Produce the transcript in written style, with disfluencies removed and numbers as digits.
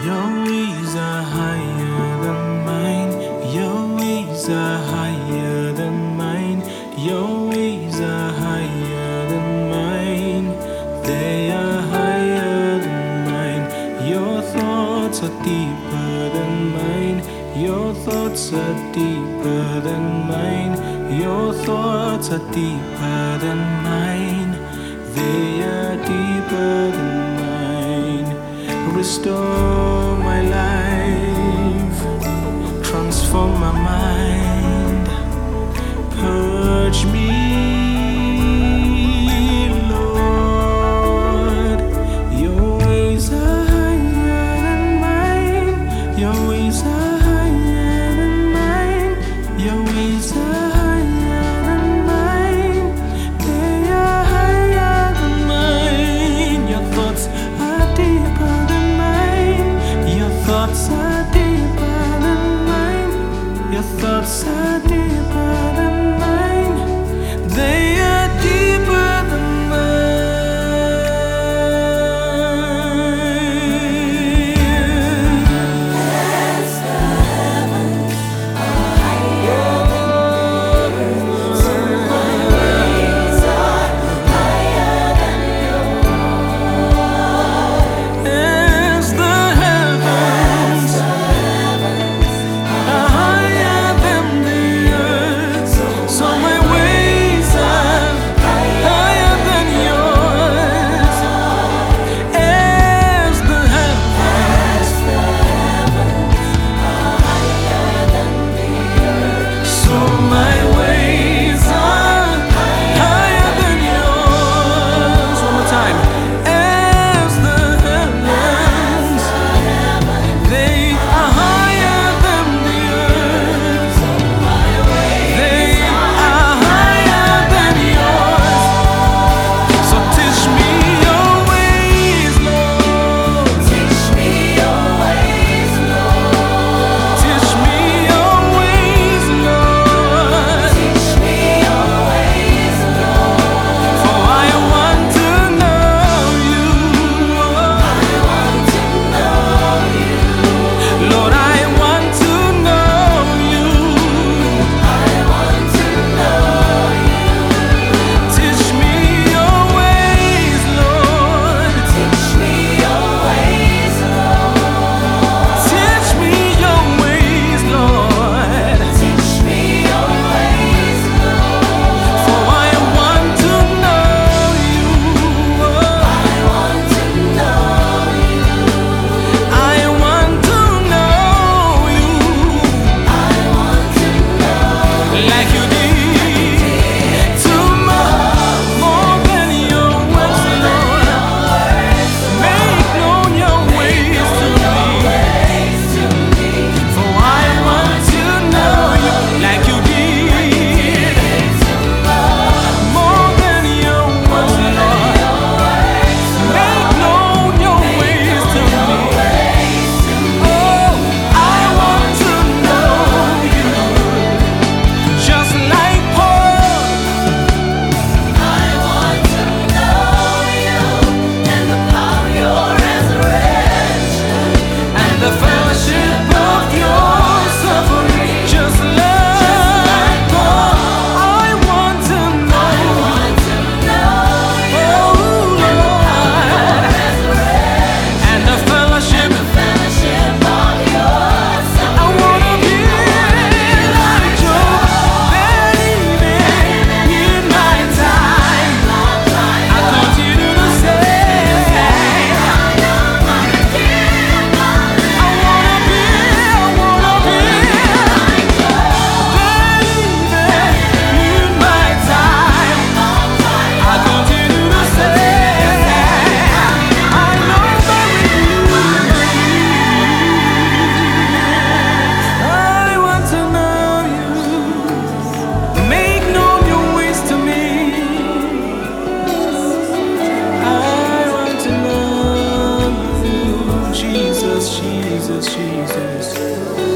Your ways are higher than mine. Your ways are higher than mine. Your ways are higher than mine. They are higher than mine. Your thoughts are deeper than mine. Your thoughts are deeper than mine. Your thoughts are deeper than mine. They are deeper than mine. Restore my life, transform my mind, purge me, Lord. Your ways are higher than mine. Your ways are higher than mine. Your ways are higher than mine. They are higher than mine. Your thoughts are deeper than mine. Your thoughts are deeper than mine. Your thoughts are deeper than mine. They are deeper than As the heavens are higher than the earth, so my ways are higher than yours. as the heavens are higher than the earth, so my ways are higher than yours. As the heavens, so my ways are higher than yours. One more time. As the heavens, they are higher than the earth. They are higher than yours. So teach me your ways, Lord. Teach me your ways, Lord. Teach me your ways, Lord. Teach me your ways, Lord. For I want to know you. I want to know you. Lord, I want to know you. I want to know you. Teach me your ways, Lord. Teach me your ways, Lord. Teach me your ways, Lord. Teach me your ways, Lord. For I want to know you. I want to know you. I want to know you. I want to know Like you did to more than your words, Lord. Make known your ways to me. ways to me. For I want to know you like you did. More than your words, Lord. Make known your ways to me. Oh, I want to know you. Just like Paul, I want to know you and the power of your resurrection and the fellowship of your suffering. Just like Paul, I want to know you. want to know you Oh, Lord. And the fellowship, fellowship of your I wanna be like Job, believing in my time. I continue to say, I wanna be believing in my time. I continue to say, I know I want to know you. Make known your ways to me. I want to know you. Jesus, Jesus, Jesus.